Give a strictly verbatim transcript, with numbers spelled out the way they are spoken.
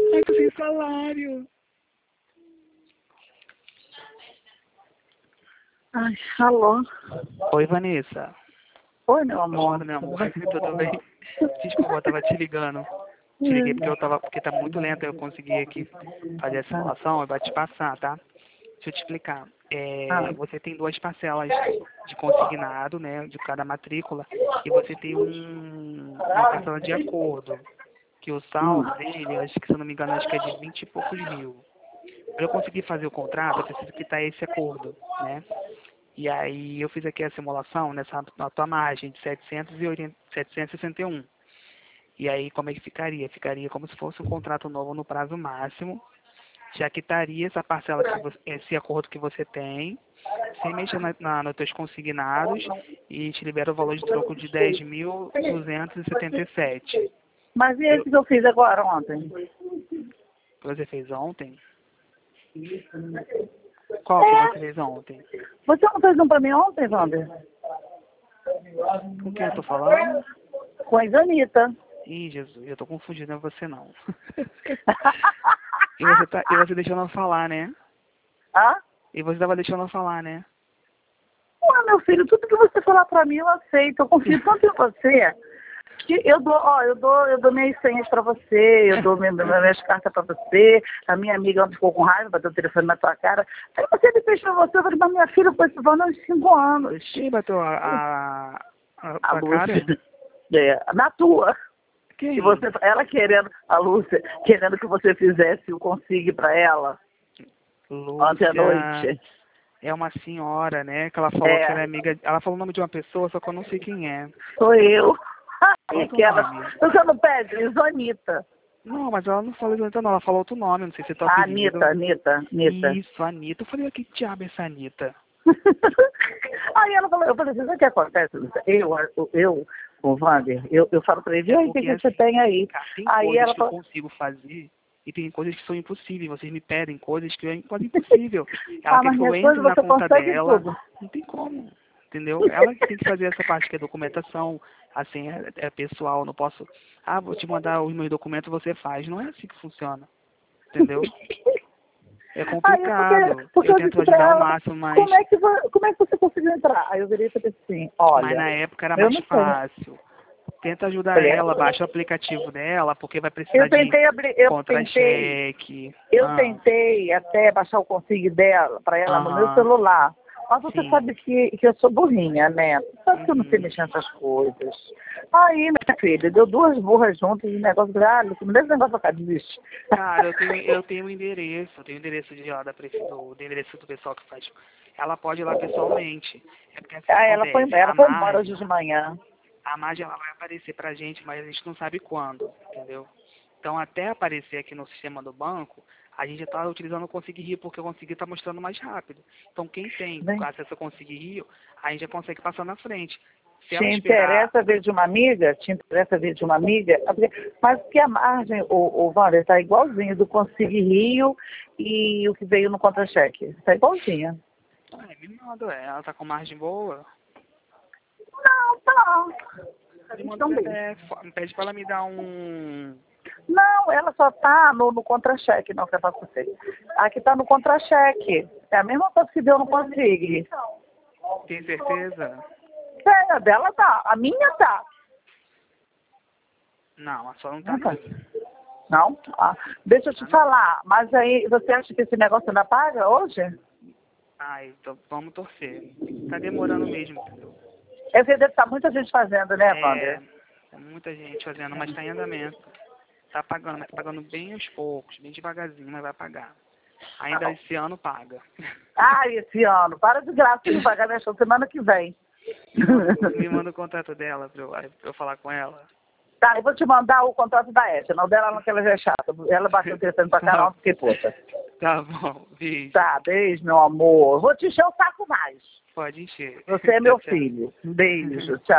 Ai, tô sem salário. Ai, alô? Oi, Vanessa. Oi, meu amor. Oi, meu amor. Tudo bem? Desculpa, eu tava te ligando. Te liguei porque eu tava, porque tá muito lento eu consegui aqui fazer a simulação, eu vou te passar, tá? Deixa eu te explicar. É, Ah. você tem duas parcelas de consignado, né, de cada matrícula, e você tem um, uma parcela de acordo, que o saldo dele, acho que se eu não me engano, acho que é de vinte e poucos mil. Para eu conseguir fazer o contrato, eu preciso quitar esse acordo, né? E aí eu fiz aqui a simulação nessa na tua margem de setecentos e oitenta, setecentos e sessenta e um. E aí como é que ficaria? Ficaria como se fosse um contrato novo no prazo máximo. Já quitaria essa parcela, que você, esse acordo que você tem, sem mexer na, na, nos teus consignados, e te libera o valor de troco de dez mil duzentos e setenta e sete. Mas e esse que eu fiz agora, ontem? Que você fez ontem? Qual que você fez ontem? Você não fez um pra mim ontem, Wander? Com quem eu tô falando? Com a Isanita. Ih, Jesus, eu tô confundindo, não é você não. E você, tá, e você deixou ela falar, né? Hã? E você tava deixando ela falar, né? Ué, meu filho, tudo que você falar pra mim eu aceito. Eu confio tanto em você que eu dou, ó, eu dou, eu dou minhas senhas pra você, eu dou minhas, minhas cartas pra você. A minha amiga ontem ficou com raiva, bateu o telefone na tua cara. Aí você me fez pra você, eu falei, mas minha filha foi esse valor uns cinco anos. Quem bateu a, a, a, A a cara? Lúcia, é, na tua. Quem? E você, ela querendo, a Lúcia, querendo que você fizesse o consigne pra ela. Lúcia, Ontem à noite. é uma senhora, né? Que ela falou É. que ela é amiga. Ela falou o nome de uma pessoa, só que eu não sei quem é. Sou eu. Qual é E o teu aquela, nome? você não pede? Isanita. Não, mas ela não falou Anitta, não. Ela falou outro nome, não sei se é teu A apelido. Anitta, Anitta, Anitta. Isso, Anitta. Eu falei, "Ah, que diabo é essa Anitta?" Aí ela falou, eu falei assim, sabe o que acontece, Lúcia? Eu, eu, o Wander, eu, eu falo pra ele, É aí, o que, porque que você assim, tem aí? cara, tem Aí coisas ela que eu falou, consigo fazer e tem coisas que são impossíveis. Vocês me pedem coisas que é quase impossível. Ela ah, quer mas que eu minhas entre coisas na você conta consegue dela. tudo. Não tem como, entendeu? Ela que tem que fazer essa parte que é documentação, assim, é, é pessoal. Não posso, ah, vou te mandar os meus documentos, você faz. Não é assim que funciona, entendeu? É Aí eu, porque, complicado. porque Eu eu tento disse pra ajudar ao ela, máximo, mas, como é, que, vo- como é que você conseguiu entrar? Aí eu virei e falei assim, mas olha, na época era eu mais não sei. fácil. Tenta ajudar Falei, ela, baixa o aplicativo dela, porque vai precisar eu de tentei abrir, eu tentei, contra-cheque. eu Ah, tentei até baixar o consigne dela, pra ela no meu aham, celular. Mas você sim. sabe que, que eu sou burrinha, né? Você sabe que eu não sei Uhum. mexer nessas coisas. Aí, minha filha, deu duas burras juntas e o negócio, ah, me dá esse negócio pra cá, desiste. Cara, eu tenho, eu tenho um endereço, eu tenho o endereço de lá da prefe- do, do endereço do pessoal que faz. Ela pode ir lá pessoalmente. É porque assim Ah, ela foi, acontece, ela a foi embora hoje margem, de manhã. a margem ela vai aparecer pra gente, mas a gente não sabe quando, entendeu? Então até aparecer aqui no sistema do banco, a gente já está utilizando o Conseguir Rio, porque o Conseguir está mostrando mais rápido. Então quem tem Bem, acesso ao Conseguir Rio, a gente já consegue passar na frente. Se te ela esperar. interessa ver de uma amiga? Te interessa ver de uma amiga? Mas que a margem, o, o Wander, tá igualzinho do Consigue Rio e o que veio no contra-cheque. Tá igualzinho. Ai, me manda, é, ela tá com margem boa. Não, tá. Me manda Então, o beijo. P D F, pede pra ela me dar um. Não, ela só tá no, no contra-cheque, não, que eu faço com você. Aqui tá no contra-cheque. É a mesma coisa que deu no Consigne. Tem certeza? É, a dela tá. A minha tá. Não, a sua não tá Não tá. não. Não? Ah, deixa eu te falar, mas aí você acha que esse negócio ainda paga hoje? Ai, então vamos torcer. Tá demorando mesmo, entendeu? É porque deve estar muita gente fazendo, né, É, Wander? é muita gente fazendo, mas tá em andamento. Tá pagando, mas tá pagando bem aos poucos, bem devagarzinho, mas vai pagar. Ainda esse ano paga. Ah, esse ano. Para de graça, tem que pagar minha show semana que vem. Me manda, me manda o contato dela pra eu, pra eu falar com ela. Tá, eu vou te mandar o contrato da Edna. O dela não, que ela já é chata. Ela bateu o telefone pra caramba, fiquei puta. Tá bom, beijo. Tá, beijo, meu amor. Vou te encher o saco mais. Pode encher. Você é meu Tchau, tchau. filho. Beijo, tchau.